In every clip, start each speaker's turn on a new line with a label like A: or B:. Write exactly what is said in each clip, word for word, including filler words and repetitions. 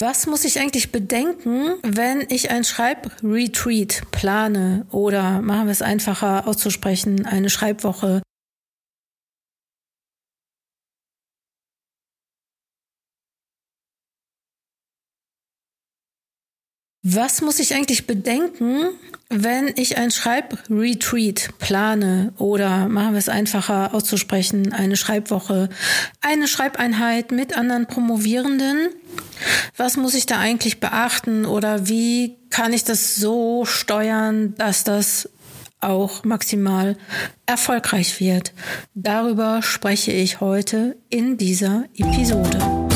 A: Was muss ich eigentlich bedenken, wenn ich ein Schreibretreat plane oder, machen wir es einfacher auszusprechen, eine Schreibwoche? Was muss ich eigentlich bedenken, wenn ich ein Schreibretreat plane oder, machen wir es einfacher auszusprechen, eine Schreibwoche, eine Schreibeinheit mit anderen Promovierenden? Was muss ich da eigentlich beachten oder wie kann ich das so steuern, dass das auch maximal erfolgreich wird? Darüber spreche ich heute in dieser Episode.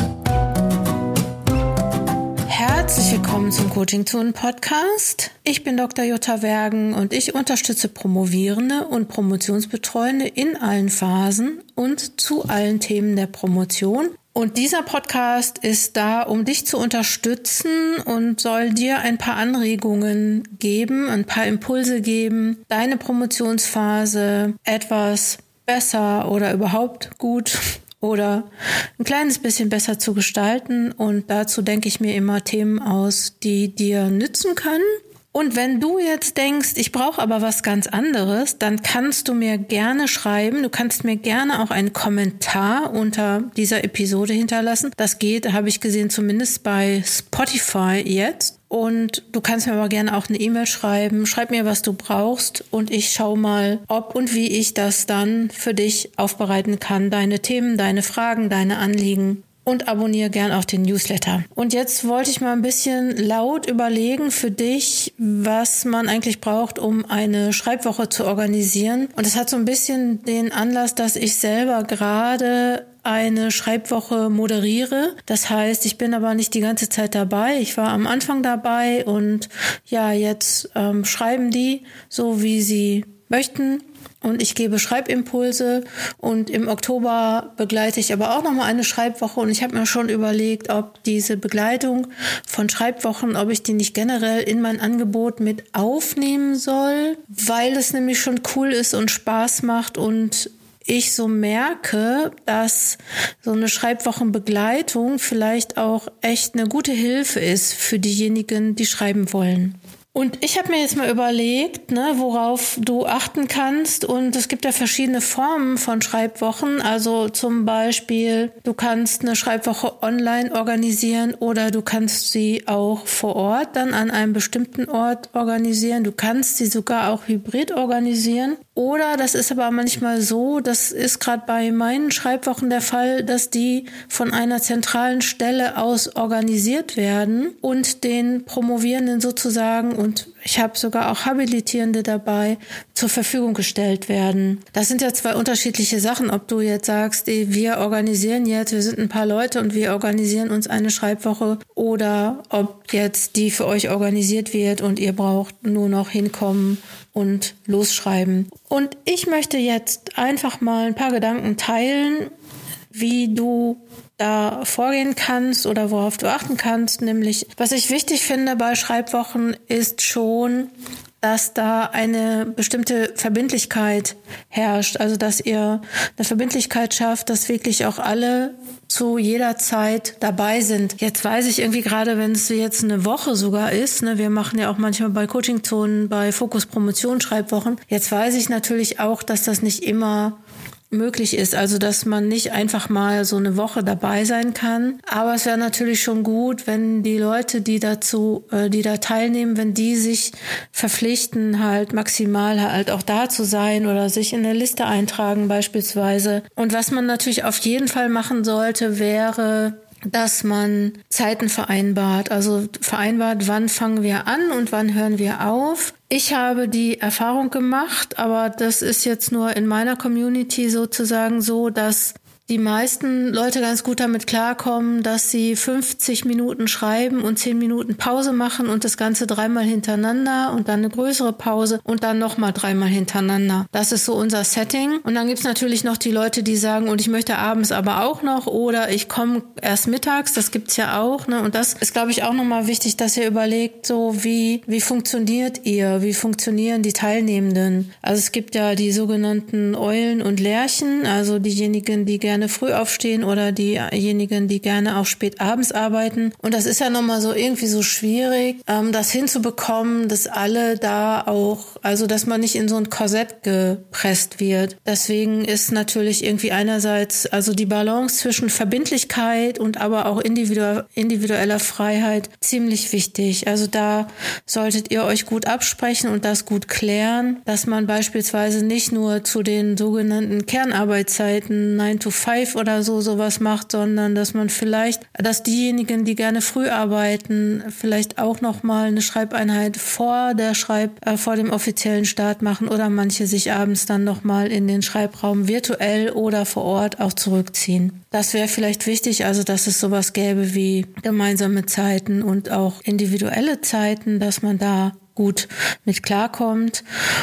A: Herzlich willkommen zum Coaching Zone Podcast. Ich bin Doktor Jutta Wergen und ich unterstütze Promovierende und Promotionsbetreuende in allen Phasen und zu allen Themen der Promotion. Und dieser Podcast ist da, um dich zu unterstützen und soll dir ein paar Anregungen geben, ein paar Impulse geben, deine Promotionsphase etwas besser oder überhaupt gut oder ein kleines bisschen besser zu gestalten. Und dazu denke ich mir immer Themen aus, die dir nützen können. Und wenn du jetzt denkst, ich brauche aber was ganz anderes, dann kannst du mir gerne schreiben. Du kannst mir gerne auch einen Kommentar unter dieser Episode hinterlassen. Das geht, habe ich gesehen, zumindest bei Spotify jetzt. Und du kannst mir aber gerne auch eine E-Mail schreiben. Schreib mir, was du brauchst und ich schaue mal, ob und wie ich das dann für dich aufbereiten kann. Deine Themen, deine Fragen, deine Anliegen. Und abonniere gern auch den Newsletter. Und jetzt wollte ich mal ein bisschen laut überlegen für dich, was man eigentlich braucht, um eine Schreibwoche zu organisieren. Und es hat so ein bisschen den Anlass, dass ich selber gerade eine Schreibwoche moderiere. Das heißt, ich bin aber nicht die ganze Zeit dabei. Ich war am Anfang dabei und ja, jetzt ähm, schreiben die so, wie sie möchten. Und ich gebe Schreibimpulse und im Oktober begleite ich aber auch nochmal eine Schreibwoche und ich habe mir schon überlegt, ob diese Begleitung von Schreibwochen, ob ich die nicht generell in mein Angebot mit aufnehmen soll, weil es nämlich schon cool ist und Spaß macht und ich so merke, dass so eine Schreibwochenbegleitung vielleicht auch echt eine gute Hilfe ist für diejenigen, die schreiben wollen. Und ich habe mir jetzt mal überlegt, ne, worauf du achten kannst. Und es gibt ja verschiedene Formen von Schreibwochen. Also zum Beispiel, du kannst eine Schreibwoche online organisieren oder du kannst sie auch vor Ort dann an einem bestimmten Ort organisieren. Du kannst sie sogar auch hybrid organisieren. Oder das ist aber manchmal so, das ist gerade bei meinen Schreibwochen der Fall, dass die von einer zentralen Stelle aus organisiert werden und den Promovierenden sozusagen, und ich habe sogar auch Habilitierende dabei, zur Verfügung gestellt werden. Das sind ja zwei unterschiedliche Sachen, ob du jetzt sagst, wir organisieren jetzt, wir sind ein paar Leute und wir organisieren uns eine Schreibwoche oder ob jetzt die für euch organisiert wird und ihr braucht nur noch hinkommen und losschreiben. Und ich möchte jetzt einfach mal ein paar Gedanken teilen, wie du da vorgehen kannst oder worauf du achten kannst. Nämlich, was ich wichtig finde bei Schreibwochen ist schon, dass da eine bestimmte Verbindlichkeit herrscht. Also, dass ihr eine Verbindlichkeit schafft, dass wirklich auch alle zu jeder Zeit dabei sind. Jetzt weiß ich irgendwie gerade, wenn es jetzt eine Woche sogar ist, ne, wir machen ja auch manchmal bei Coaching-Zonen, bei Fokus Promotion Schreibwochen. Jetzt weiß ich natürlich auch, dass das nicht immer möglich ist, also dass man nicht einfach mal so eine Woche dabei sein kann. Aber es wäre natürlich schon gut, wenn die Leute, die dazu, äh, die da teilnehmen, wenn die sich verpflichten, halt maximal halt auch da zu sein oder sich in der Liste eintragen beispielsweise. Und was man natürlich auf jeden Fall machen sollte, wäre, dass man Zeiten vereinbart. Also vereinbart, wann fangen wir an und wann hören wir auf. Ich habe die Erfahrung gemacht, aber das ist jetzt nur in meiner Community sozusagen so, dass die meisten Leute ganz gut damit klarkommen, dass sie fünfzig Minuten schreiben und zehn Minuten Pause machen und das Ganze dreimal hintereinander und dann eine größere Pause und dann nochmal dreimal hintereinander. Das ist so unser Setting. Und dann gibt's natürlich noch die Leute, die sagen, und ich möchte abends aber auch noch oder ich komme erst mittags, das gibt's ja auch. Ne? Und das ist, glaube ich, auch nochmal wichtig, dass ihr überlegt, so wie, wie funktioniert ihr, wie funktionieren die Teilnehmenden. Also es gibt ja die sogenannten Eulen und Lerchen, also diejenigen, die gerne gerne früh aufstehen oder diejenigen, die gerne auch spät abends arbeiten. Und das ist ja nochmal so irgendwie so schwierig, ähm, das hinzubekommen, dass alle da auch, also dass man nicht in so ein Korsett gepresst wird. Deswegen ist natürlich irgendwie einerseits also die Balance zwischen Verbindlichkeit und aber auch individu- individueller Freiheit ziemlich wichtig. Also da solltet ihr euch gut absprechen und das gut klären, dass man beispielsweise nicht nur zu den sogenannten Kernarbeitszeiten nine to five oder so sowas macht, sondern dass man vielleicht, dass diejenigen, die gerne früh arbeiten, vielleicht auch nochmal eine Schreibeinheit vor der Schreib, äh, vor dem offiziellen Start machen oder manche sich abends dann nochmal in den Schreibraum virtuell oder vor Ort auch zurückziehen. Das wäre vielleicht wichtig, also dass es sowas gäbe wie gemeinsame Zeiten und auch individuelle Zeiten, dass man da gut mit klarkommt.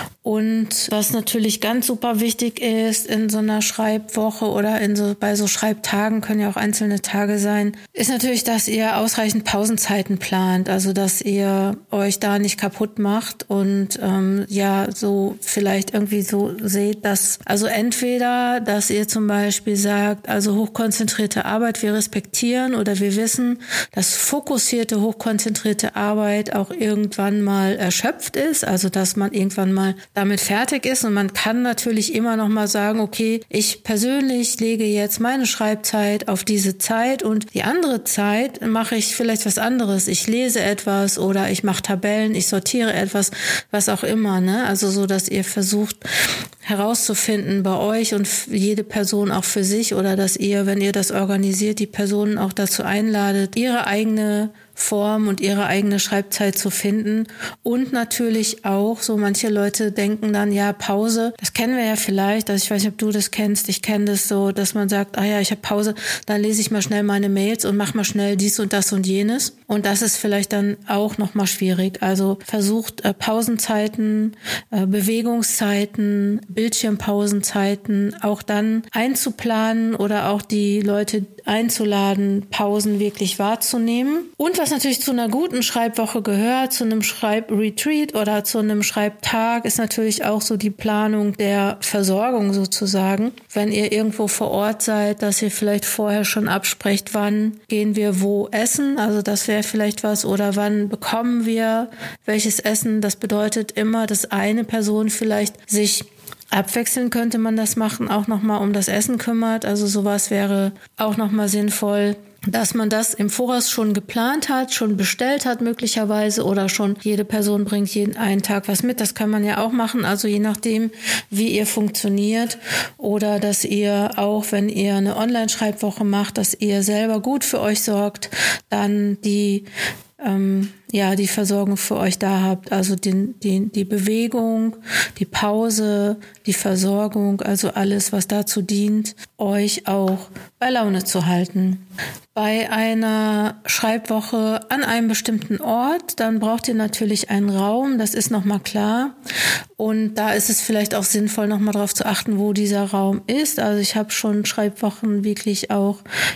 A: Und was natürlich ganz super wichtig ist in so einer Schreibwoche oder in so bei so Schreibtagen, können ja auch einzelne Tage sein, ist natürlich, dass ihr ausreichend Pausenzeiten plant, also dass ihr euch da nicht kaputt macht und ähm, ja so vielleicht irgendwie so seht, dass also entweder, dass ihr zum Beispiel sagt, also hochkonzentrierte Arbeit wir respektieren oder wir wissen, dass fokussierte, hochkonzentrierte Arbeit auch irgendwann mal erschöpft ist, also dass man irgendwann mal damit fertig ist und man kann natürlich immer noch mal sagen, okay, ich persönlich lege jetzt meine Schreibzeit auf diese Zeit und die andere Zeit mache ich vielleicht was anderes. Ich lese etwas oder ich mache Tabellen, ich sortiere etwas, was auch immer, ne? Also so, dass ihr versucht herauszufinden bei euch und jede Person auch für sich oder dass ihr, wenn ihr das organisiert, die Personen auch dazu einladet, ihre eigene Form und ihre eigene Schreibzeit zu finden und natürlich auch, so manche Leute denken dann, ja, Pause, das kennen wir ja vielleicht, also ich weiß nicht, ob du das kennst, ich kenne das so, dass man sagt, ah ja, ich habe Pause, dann lese ich mal schnell meine Mails und mache mal schnell dies und das und jenes und das ist vielleicht dann auch nochmal schwierig, also versucht äh, Pausenzeiten, äh, Bewegungszeiten, Bildschirmpausenzeiten auch dann einzuplanen oder auch die Leute einzuladen, Pausen wirklich wahrzunehmen. Und was natürlich zu einer guten Schreibwoche gehört, zu einem Schreibretreat oder zu einem Schreibtag, ist natürlich auch so die Planung der Versorgung sozusagen. Wenn ihr irgendwo vor Ort seid, dass ihr vielleicht vorher schon absprecht, wann gehen wir wo essen, also das wäre vielleicht was, oder wann bekommen wir welches Essen. Das bedeutet immer, dass eine Person vielleicht sich abwechselnd könnte man das machen, auch nochmal um das Essen kümmert. Also sowas wäre auch nochmal sinnvoll, dass man das im Voraus schon geplant hat, schon bestellt hat möglicherweise oder schon jede Person bringt jeden einen Tag was mit. Das kann man ja auch machen, also je nachdem, wie ihr funktioniert. Oder dass ihr auch, wenn ihr eine Online-Schreibwoche macht, dass ihr selber gut für euch sorgt, dann die ähm, ja, die Versorgung für euch da habt, also den, den, die Bewegung, die Pause, die Versorgung, also alles, was dazu dient, euch auch bei Laune zu halten. Bei einer Schreibwoche an einem bestimmten Ort, dann braucht ihr natürlich einen Raum, das ist nochmal klar. Und da ist es vielleicht auch sinnvoll, nochmal darauf zu achten, wo dieser Raum ist. Also ich habe schon Schreibwochen wirklich auch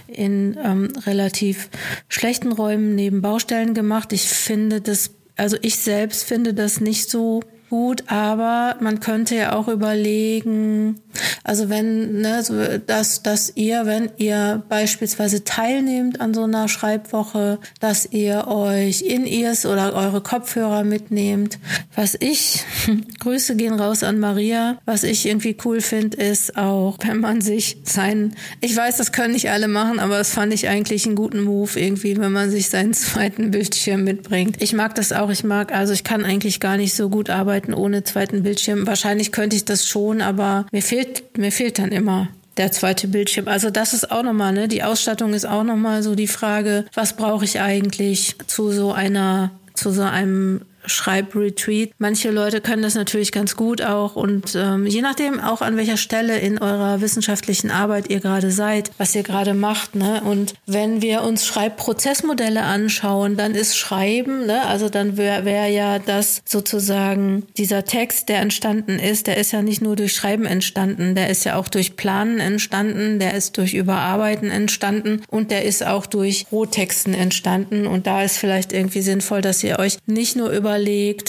A: in ähm, relativ schlechten Räumen neben Baustellen gemacht. Ich finde das, also ich selbst finde das nicht so gut, aber man könnte ja auch überlegen, also wenn, ne, so, dass, dass ihr, wenn ihr beispielsweise teilnehmt an so einer Schreibwoche, dass ihr euch In-Ears oder eure Kopfhörer mitnehmt. Was ich, Grüße gehen raus an Maria, was ich irgendwie cool finde, ist auch, wenn man sich seinen, ich weiß, das können nicht alle machen, aber das fand ich eigentlich einen guten Move irgendwie, wenn man sich seinen zweiten Bildschirm mitbringt. Ich mag das auch, ich mag, also ich kann eigentlich gar nicht so gut arbeiten ohne zweiten Bildschirm. Wahrscheinlich könnte ich das schon, aber mir fehlt, mir fehlt dann immer der zweite Bildschirm. Also das ist auch nochmal, ne, die Ausstattung ist auch nochmal so die Frage, was brauche ich eigentlich zu so einer, zu so einem Schreibretreat. Manche Leute können das natürlich ganz gut auch und ähm, je nachdem auch an welcher Stelle in eurer wissenschaftlichen Arbeit ihr gerade seid, was ihr gerade macht, ne? Und wenn wir uns Schreibprozessmodelle anschauen, dann ist Schreiben, ne? Also dann wäre wär ja das sozusagen dieser Text, der entstanden ist, der ist ja nicht nur durch Schreiben entstanden, der ist ja auch durch Planen entstanden, der ist durch Überarbeiten entstanden und der ist auch durch Rohtexten entstanden und da ist vielleicht irgendwie sinnvoll, dass ihr euch nicht nur über überlegt,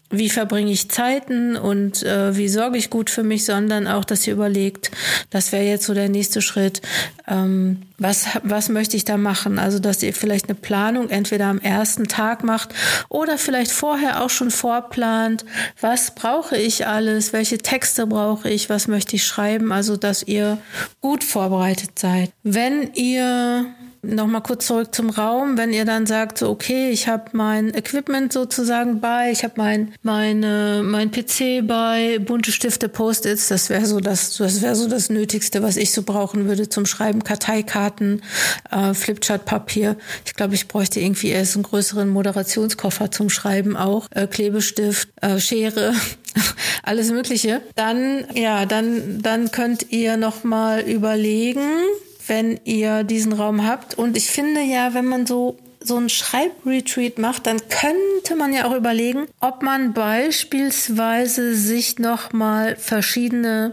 A: wie verbringe ich Zeiten und äh, wie sorge ich gut für mich, sondern auch, dass ihr überlegt, das wäre jetzt so der nächste Schritt, ähm, was, was möchte ich da machen? Also, dass ihr vielleicht eine Planung entweder am ersten Tag macht oder vielleicht vorher auch schon vorplant, was brauche ich alles, welche Texte brauche ich, was möchte ich schreiben, also, dass ihr gut vorbereitet seid. Wenn ihr Nochmal kurz zurück zum Raum, wenn ihr dann sagt, so okay, ich habe mein Equipment sozusagen bei, ich habe mein meine mein P C bei, bunte Stifte, Post-its, das wäre so das das wäre so das Nötigste, was ich so brauchen würde zum Schreiben, Karteikarten, äh, Flipchart-Papier. Ich glaube, ich bräuchte irgendwie erst einen größeren Moderationskoffer zum Schreiben auch, äh, Klebestift, äh, Schere, alles Mögliche. Dann ja, dann dann könnt ihr nochmal überlegen, wenn ihr diesen Raum habt. Und ich finde ja, wenn man so so einen Schreibretreat macht, dann könnte man ja auch überlegen, ob man beispielsweise sich nochmal verschiedene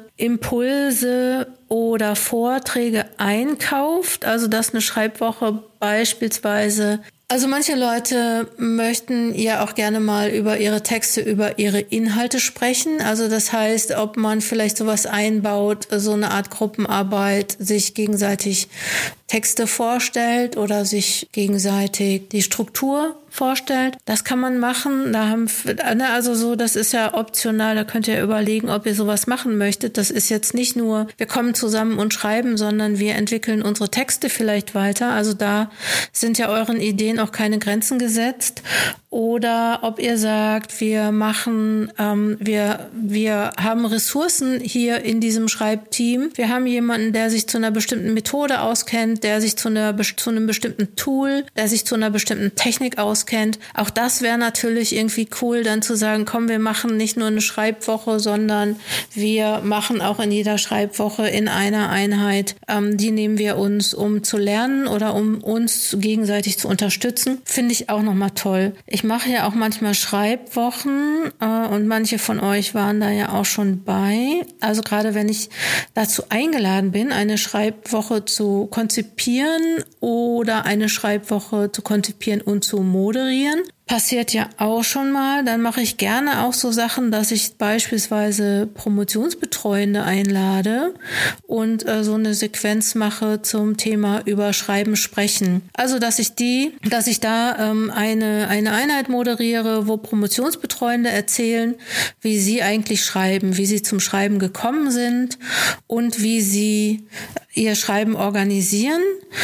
A: Impulse oder Vorträge einkauft. Also dass eine Schreibwoche beispielsweise Also manche Leute möchten ja auch gerne mal über ihre Texte, über ihre Inhalte sprechen. Also das heißt, ob man vielleicht sowas einbaut, so eine Art Gruppenarbeit, sich gegenseitig Texte vorstellt oder sich gegenseitig die Struktur vorstellt. Das kann man machen. Da haben, also so, das ist ja optional. Da könnt ihr überlegen, ob ihr sowas machen möchtet. Das ist jetzt nicht nur, wir kommen zusammen und schreiben, sondern wir entwickeln unsere Texte vielleicht weiter. Also da sind ja euren Ideen auch keine Grenzen gesetzt. Oder ob ihr sagt, wir machen, ähm, wir wir haben Ressourcen hier in diesem Schreibteam. Wir haben jemanden, der sich zu einer bestimmten Methode auskennt, der sich zu einer zu einem bestimmten Tool, der sich zu einer bestimmten Technik auskennt. Auch das wäre natürlich irgendwie cool, dann zu sagen, komm, wir machen nicht nur eine Schreibwoche, sondern wir machen auch in jeder Schreibwoche in einer Einheit, ähm, die nehmen wir uns, um zu lernen oder um uns gegenseitig zu unterstützen. Finde ich auch nochmal toll. Ich mache ja auch manchmal Schreibwochen äh, und manche von euch waren da ja auch schon bei. Also gerade wenn ich dazu eingeladen bin, eine Schreibwoche zu konzipieren oder eine Schreibwoche zu konzipieren und zu moderieren, passiert ja auch schon mal. Dann mache ich gerne auch so Sachen, dass ich beispielsweise Promotionsbetreuende einlade und äh, so eine Sequenz mache zum Thema über Schreiben, Sprechen. Also, dass ich die, dass ich da ähm, eine eine Einheit moderiere, wo Promotionsbetreuende erzählen, wie sie eigentlich schreiben, wie sie zum Schreiben gekommen sind und wie sie ihr Schreiben organisieren.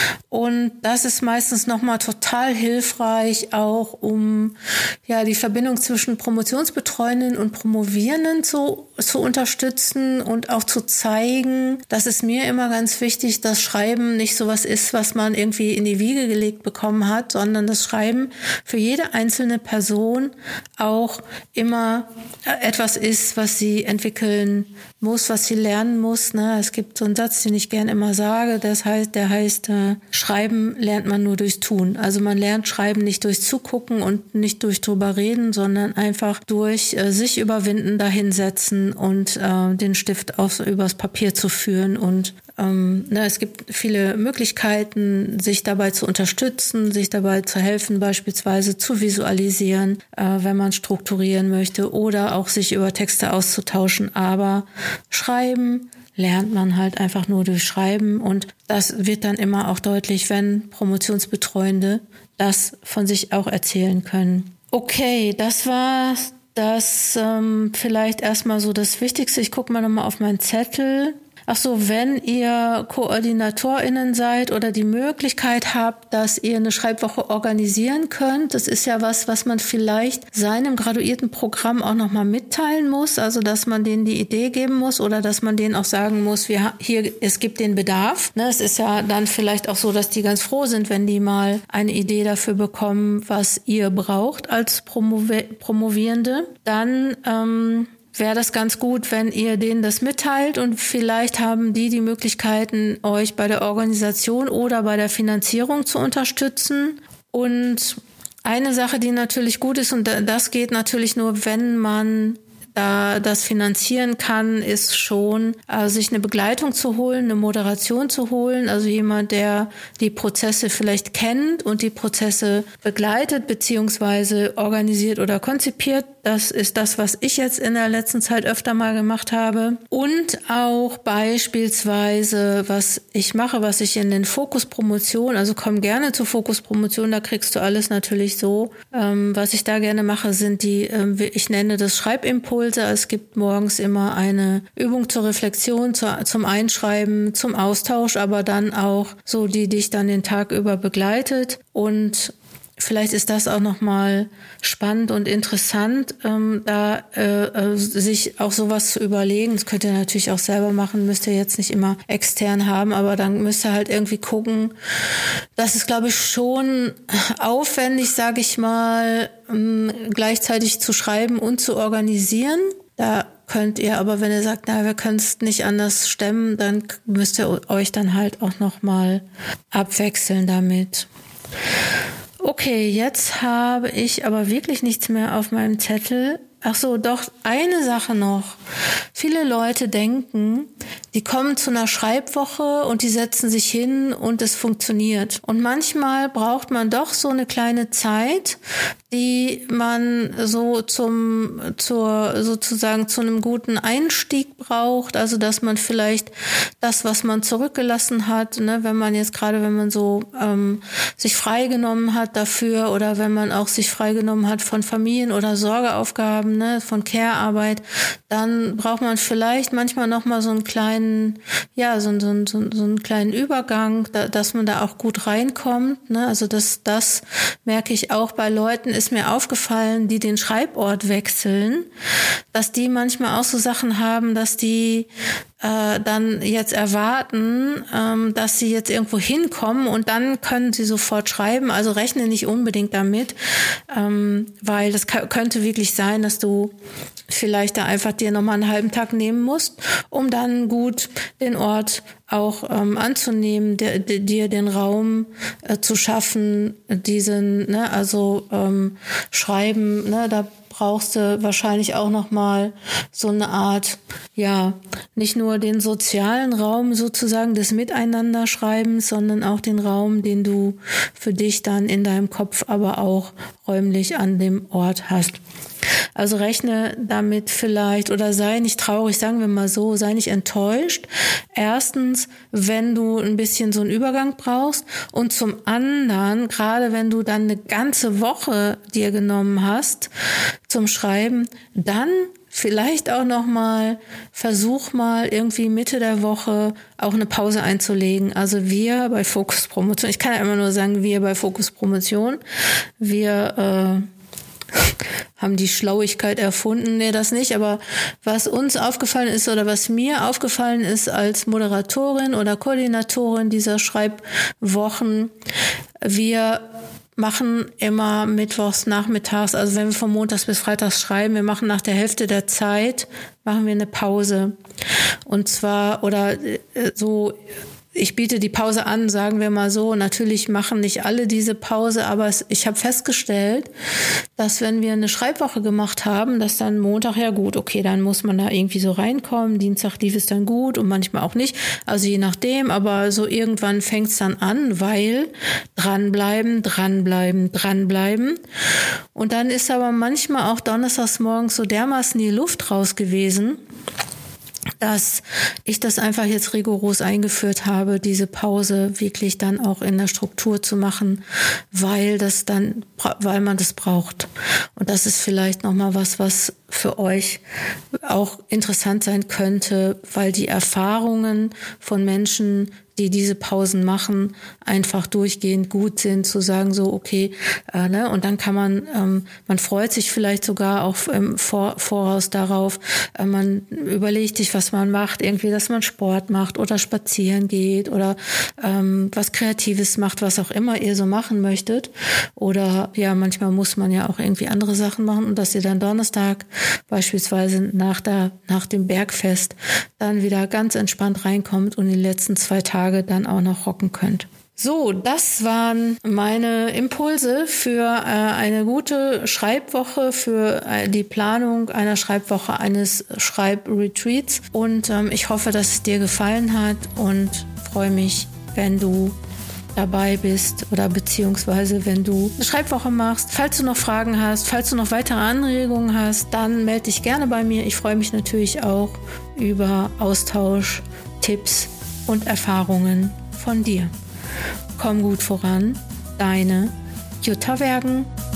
A: Und das ist meistens nochmal total hilfreich, auch um ja die Verbindung zwischen Promotionsbetreuenden und Promovierenden zu, zu unterstützen und auch zu zeigen, dass es mir immer ganz wichtig, dass Schreiben nicht sowas ist, was man irgendwie in die Wiege gelegt bekommen hat, sondern das Schreiben für jede einzelne Person auch immer etwas ist, was sie entwickeln muss, was sie lernen muss. Ne? Es gibt so einen Satz, den ich gerne immer sage, das heißt, der heißt, äh, Schreiben lernt man nur durchs Tun. Also man lernt Schreiben nicht durchs Zugucken und nicht durch drüber reden, sondern einfach durch äh, sich überwinden, dahinsetzen und äh, den Stift aufs, übers Papier zu führen. Und ähm, na, es gibt viele Möglichkeiten, sich dabei zu unterstützen, sich dabei zu helfen, beispielsweise zu visualisieren, äh, wenn man strukturieren möchte oder auch sich über Texte auszutauschen. Aber Schreiben lernt man halt einfach nur durch Schreiben und das wird dann immer auch deutlich, wenn Promotionsbetreuende das von sich auch erzählen können. Okay, das war das ähm, vielleicht erstmal so das Wichtigste. Ich gucke mal nochmal auf meinen Zettel. Ach so, wenn ihr KoordinatorInnen seid oder die Möglichkeit habt, dass ihr eine Schreibwoche organisieren könnt, das ist ja was, was man vielleicht seinem graduierten Programm auch nochmal mitteilen muss, also dass man denen die Idee geben muss oder dass man denen auch sagen muss, wir hier, es gibt den Bedarf. Ne, es ist ja dann vielleicht auch so, dass die ganz froh sind, wenn die mal eine Idee dafür bekommen, was ihr braucht als Promovi- Promovierende. Dann ähm, wäre das ganz gut, wenn ihr denen das mitteilt und vielleicht haben die die Möglichkeiten, euch bei der Organisation oder bei der Finanzierung zu unterstützen. Und eine Sache, die natürlich gut ist, und das geht natürlich nur, wenn man da das finanzieren kann, ist schon, äh, sich eine Begleitung zu holen, eine Moderation zu holen, also jemand, der die Prozesse vielleicht kennt und die Prozesse begleitet beziehungsweise organisiert oder konzipiert. Das ist das, was ich jetzt in der letzten Zeit öfter mal gemacht habe. Und auch beispielsweise, was ich mache, was ich in den Fokus-Promotion, also komm gerne zur Fokus-Promotion, da kriegst du alles natürlich so. Ähm, was ich da gerne mache, sind die, ähm, ich nenne das Schreibimpulse. Es gibt morgens immer eine Übung zur Reflexion, zur, zum Einschreiben, zum Austausch, aber dann auch so, die dich dann den Tag über begleitet. Und vielleicht ist das auch nochmal spannend und interessant, ähm, da äh, sich auch sowas zu überlegen. Das könnt ihr natürlich auch selber machen, müsst ihr jetzt nicht immer extern haben, aber dann müsst ihr halt irgendwie gucken. Das ist, glaube ich, schon aufwendig, sage ich mal, ähm, gleichzeitig zu schreiben und zu organisieren. Da könnt ihr aber, wenn ihr sagt, na, wir können es nicht anders stemmen, dann müsst ihr euch dann halt auch nochmal abwechseln damit. Okay, jetzt habe ich aber wirklich nichts mehr auf meinem Zettel. Ach so, doch, eine Sache noch. Viele Leute denken, die kommen zu einer Schreibwoche und die setzen sich hin und es funktioniert. Und manchmal braucht man doch so eine kleine Zeit, die man so zum, zur, sozusagen zu einem guten Einstieg braucht. Also, dass man vielleicht das, was man zurückgelassen hat, ne, wenn man jetzt gerade, wenn man so, ähm, sich freigenommen hat dafür oder wenn man auch sich freigenommen hat von Familien- oder Sorgeaufgaben, ne, von Care-Arbeit, dann braucht man vielleicht manchmal noch mal so einen kleinen, ja, so, so, so, so einen kleinen Übergang, da, dass man da auch gut reinkommt, ne? Also das, das merke ich auch bei Leuten, ist mir aufgefallen, die den Schreibort wechseln, dass die manchmal auch so Sachen haben, dass die äh, dann jetzt erwarten, ähm, dass sie jetzt irgendwo hinkommen und dann können sie sofort schreiben. Also rechne nicht unbedingt damit, ähm, weil das k- könnte wirklich sein, dass du vielleicht da einfach dir nochmal einen halben Tag nehmen musst, um dann gut den Ort auch ähm, anzunehmen, dir, dir den Raum äh, zu schaffen, diesen, ne, also ähm, Schreiben, ne, da brauchst du wahrscheinlich auch noch mal so eine Art, ja, nicht nur den sozialen Raum sozusagen des Miteinanderschreibens, sondern auch den Raum, den du für dich dann in deinem Kopf aber auch räumlich an dem Ort hast. Also rechne damit vielleicht oder sei nicht traurig, sagen wir mal so, sei nicht enttäuscht. Erstens, wenn du ein bisschen so einen Übergang brauchst und zum anderen, gerade wenn du dann eine ganze Woche dir genommen hast zum Schreiben, dann vielleicht auch noch mal, versuch mal irgendwie Mitte der Woche auch eine Pause einzulegen. Also wir bei Fokus Promotion, ich kann ja immer nur sagen, wir bei Fokus Promotion, wir äh, haben die Schlauigkeit erfunden, nee, das nicht, aber was uns aufgefallen ist oder was mir aufgefallen ist als Moderatorin oder Koordinatorin dieser Schreibwochen, wir machen immer mittwochs nachmittags, also wenn wir von montags bis freitags schreiben, wir machen nach der Hälfte der Zeit, machen wir eine Pause. Und zwar, oder so, ich biete die Pause an, sagen wir mal so. Natürlich machen nicht alle diese Pause, aber es, ich habe festgestellt, dass wenn wir eine Schreibwoche gemacht haben, dass dann Montag, ja gut, okay, dann muss man da irgendwie so reinkommen. Dienstag lief es dann gut und manchmal auch nicht. Also je nachdem, aber so irgendwann fängt es dann an, weil dranbleiben, dranbleiben, dranbleiben. Und dann ist aber manchmal auch donnerstags morgens so dermaßen die Luft raus gewesen, dass ich das einfach jetzt rigoros eingeführt habe, diese Pause wirklich dann auch in der Struktur zu machen, weil das dann, weil man das braucht. Und das ist vielleicht nochmal was, was für euch auch interessant sein könnte, weil die Erfahrungen von Menschen, die diese Pausen machen, einfach durchgehend gut sind, zu sagen so, okay, äh, ne, und dann kann man, ähm, man freut sich vielleicht sogar auch im Vor- Voraus darauf, äh, man überlegt sich, was man macht, irgendwie, dass man Sport macht oder spazieren geht oder ähm, was Kreatives macht, was auch immer ihr so machen möchtet. Oder ja, manchmal muss man ja auch irgendwie andere Sachen machen und dass ihr dann Donnerstag beispielsweise nach der, nach dem Bergfest dann wieder ganz entspannt reinkommt und die letzten zwei Tage dann auch noch rocken könnt. So, das waren meine Impulse für äh, eine gute Schreibwoche, für äh, die Planung einer Schreibwoche, eines Schreibretreats. Und ähm, ich hoffe, dass es dir gefallen hat und freue mich, wenn du dabei bist oder beziehungsweise wenn du eine Schreibwoche machst. Falls du noch Fragen hast, falls du noch weitere Anregungen hast, dann melde dich gerne bei mir. Ich freue mich natürlich auch über Austausch, Tipps und Erfahrungen von dir. Komm gut voran, deine Jutta Wergen.